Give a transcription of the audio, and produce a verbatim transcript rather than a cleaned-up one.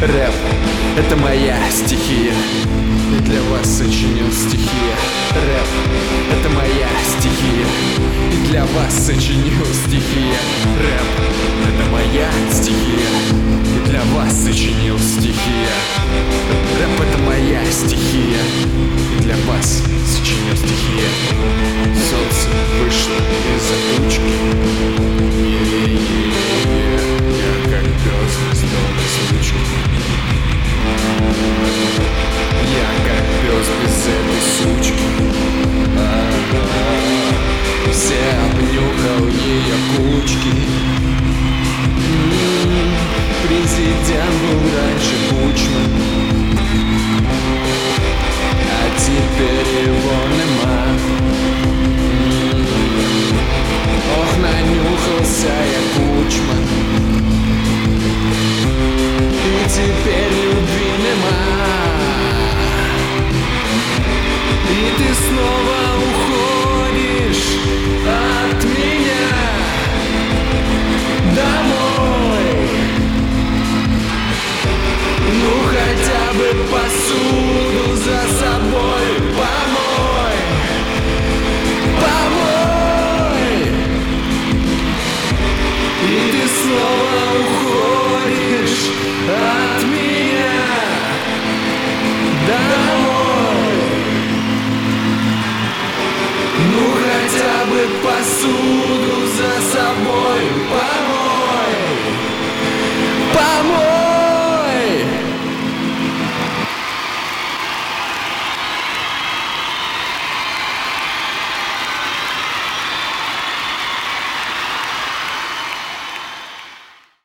Рэп — это моя стихия, и для вас сочинил стихи. Рэп — это моя стихия, и для вас сочинил стихи. Рэп — это моя стихия, и для вас сочинил стихи. Рэп — это моя стихия, и для вас сочинил стихи. Солнце вышло из-за тучки, е-е-е-е, я как пёс без дома случки. Я как пёс без этой сучки. А-а-а. Все обнюхал ее кучки. М-м-м. Президент был раньше Кучма.